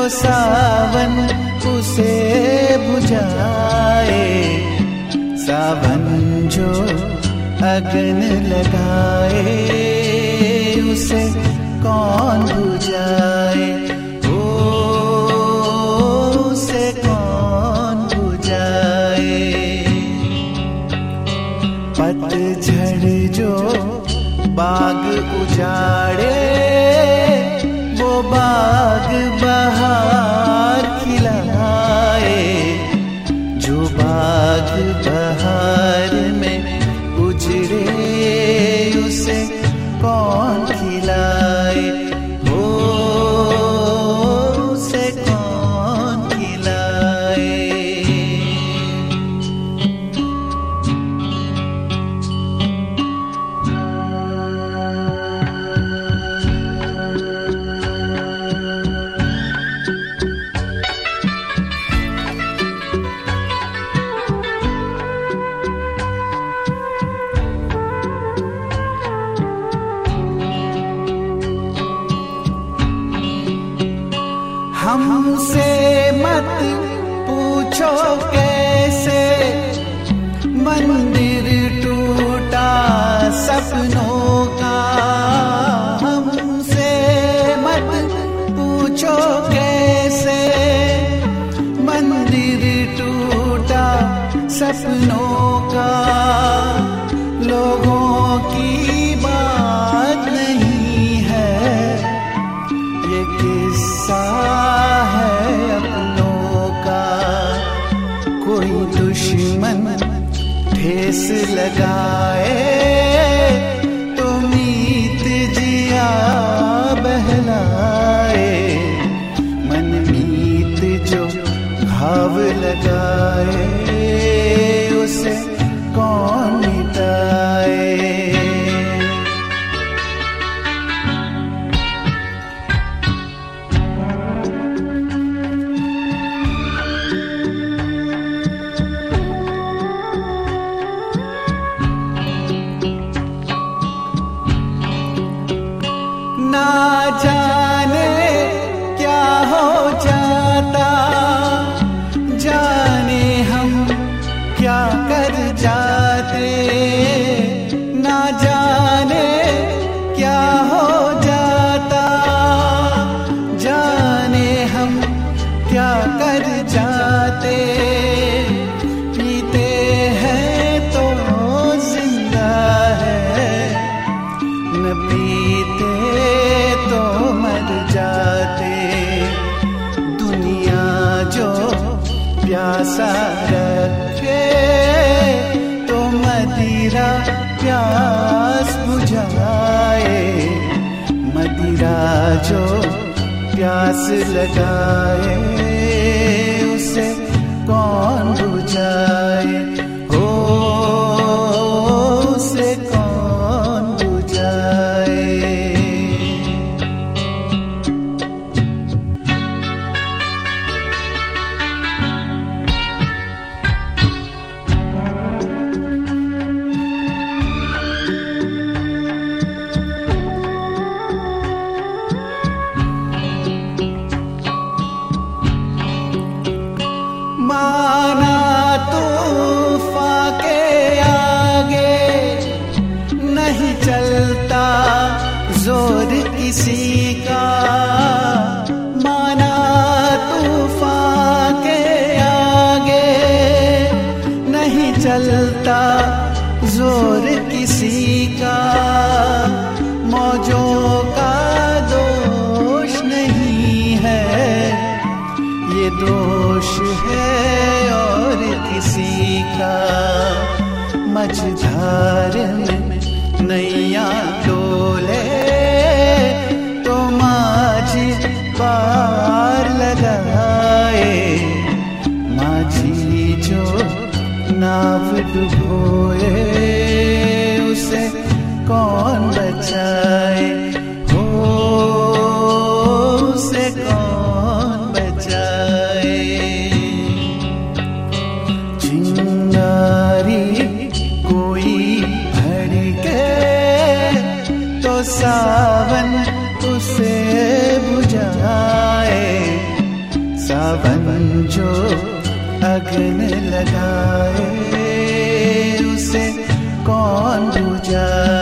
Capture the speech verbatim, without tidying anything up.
सावन उसे बुझाए, सावन जो अगन लगाए उसे कौन बुझाए, ओ उसे कौन बुझाए। पतझड़ जो बाग उजाड़े, वो बाग बहार खिलाए, जो बाग बहार में उजड़े उसे कौन खिलाए, ओ उसे कौन खिलाए। हमसे मत पूछो कैसे मंदिर टूटा सपनों का, हमसे मत पूछो कैसे मंदिर टूटा सपनों का। लोगों की बात नहीं है ये किस्सा है अपनों का। कोई दुश्मन ठेस लगाए तो मीत जिया बहलाए, मन मीत जो घाव लगाए उसे कौन मिटाए। ना जाने क्या हो जाता, जाने हम क्या कर जाते। ना जाने क्या हो जाता, जाने हम क्या कर जाते। पीते हैं तो जिंदा है, न पीते तो मर जाते। दुनिया जो प्यासा रखे तो मदिरा प्यास बुझाए, मदिरा जो प्यास लगाए उसे कौन बुझाए, ओ उसे कौन बुझाए। माना तूफान के आगे नहीं चलता जोर किसी का, माना तूफान के आगे नहीं चलता जोर किसी का। मौजों का दोष नहीं है ये दोष है और किसी का। मझधार में नैया डोले तो माझी पार लगाए, माझी जो नाव डुबोए उसे कौन बचाए, हो उसे कौन बचाए। चिंगारी कोई भड़के रावण जो अग्नि लगाए उसे कौन बुझाए।